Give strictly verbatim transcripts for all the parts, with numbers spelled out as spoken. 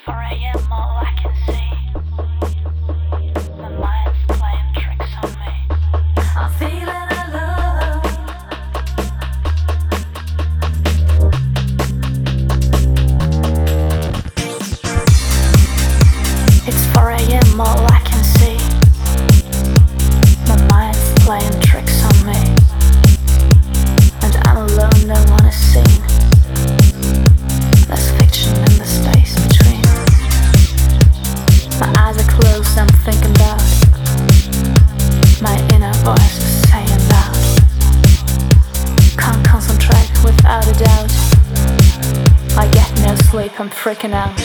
four a m all I can see. My mind's playing tricks on me. I'm feeling alone. It's four a m all I can see. My mind's playing tricks on me. And I'm alone, no one is seen. There's fiction in the space between. My eyes are closed, I'm thinking about my inner voice is saying loud. Can't concentrate without a doubt. I get no sleep, I'm freaking out.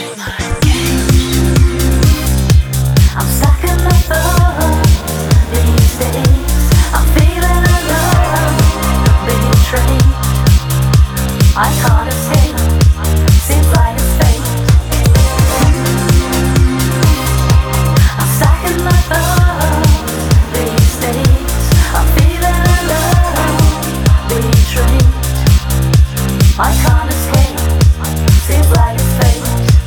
I'm stuck in my thoughts these days. I'm feeling alone, betrayed. I can't escape. Seems like it's fate. I'm stuck in my thoughts these days. I'm feeling alone, betrayed. I can't escape. Seems like it's fate.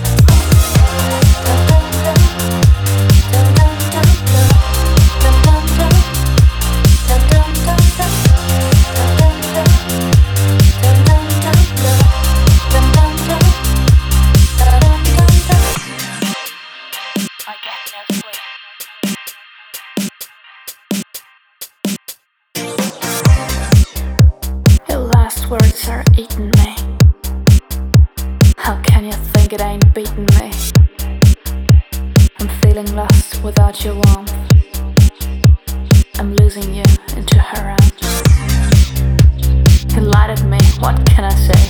Words are eating me. How can you think it ain't beating me? I'm feeling lost without your warmth. I'm losing you into her arms. You lied at me, what can I say?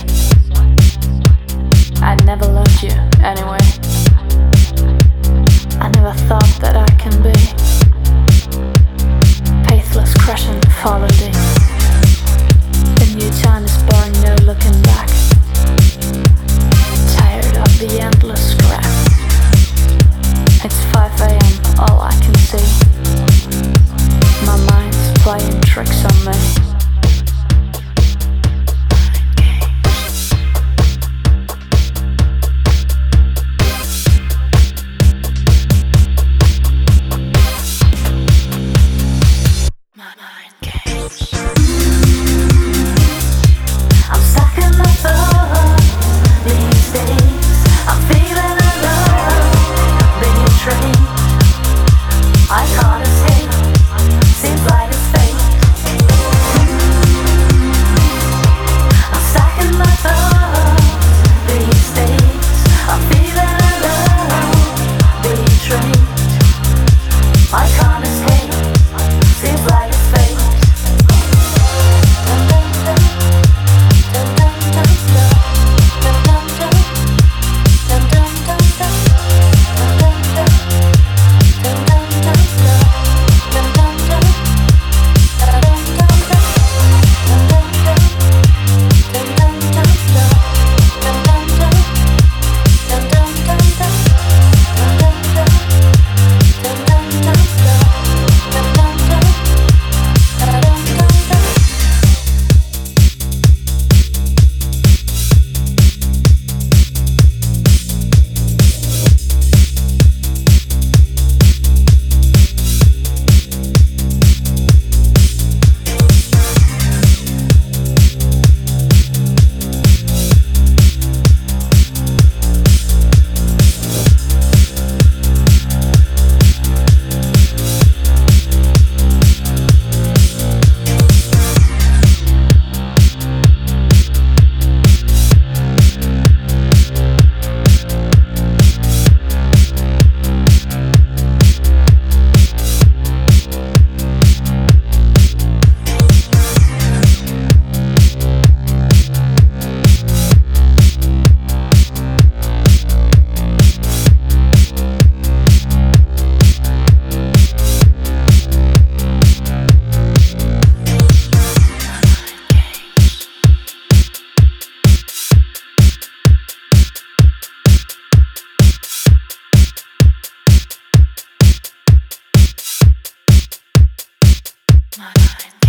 I never loved you anyway. I never thought that I can be faithless, crushing, fallen deep. The new time is born, no looking back. Tired of the endless scrap. It's five a m, all I can see. My mind's playing tricks on me. I can't escape. Seems like it's fate. I'm stuck in my thoughts these days. I'm feeling alone, betrayed. I can't escape. Seems like it's fate. My mind.